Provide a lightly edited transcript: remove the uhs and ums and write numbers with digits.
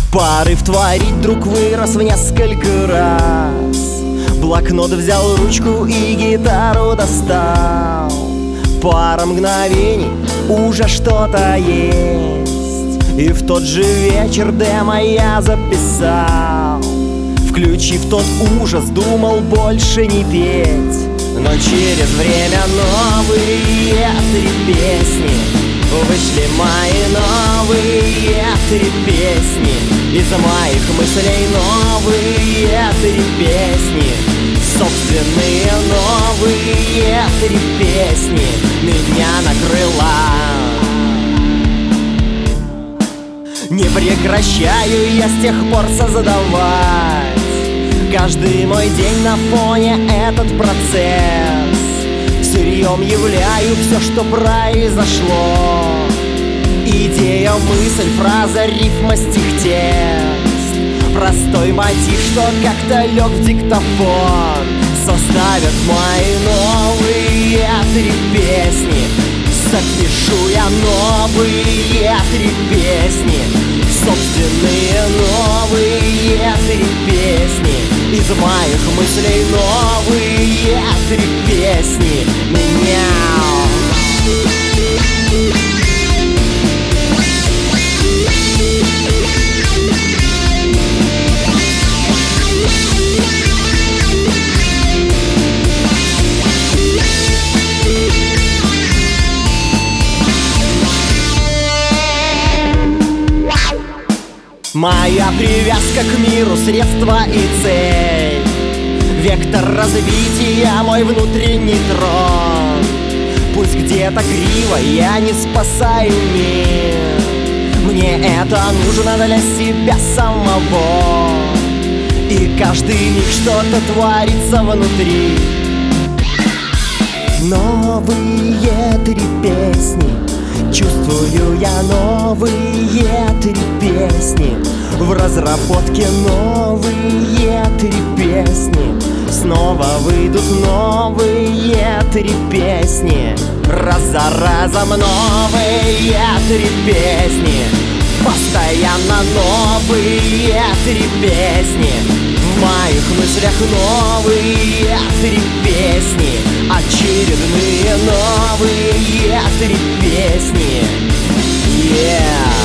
Порыв творить друг вырос в несколько раз. Блокнот взял, ручку и гитару достал. Пара мгновений, уже что-то есть. И в тот же вечер демо я записал. Включив тот ужас, думал больше не петь. Но через время новые 3 песни вышли мои новые 3 песни. Из моих мыслей новые 3 песни. Собственные новые 3 песни меня накрыла. Не прекращаю я с тех пор создавать каждый мой день на фоне этот процесс. Сырьем являю все, что произошло. Идея, мысль, фраза, рифма, стих, текст. Простой мотив, что как-то лег в диктофон, составят мои новые 3 песни. Запишу я новые 3 песни. Собственные новые 3 песни. Из моих мыслей новые 3 песни меня. Моя привязка к миру, средство и цель. Вектор развития, мой внутренний трон. Пусть где-то криво, я не спасаю мир. Мне это нужно для себя самого. И каждый миг что-то творится внутри. Новые 3 песни. Чувствую я новые 3 песни. В разработке новые 3 песни. Снова выйдут новые 3 песни. Раз за разом новые 3 песни. Постоянно новые 3 песни. В моих мыслях новые 3 песни. Очередные новые 3 песни. Yeah.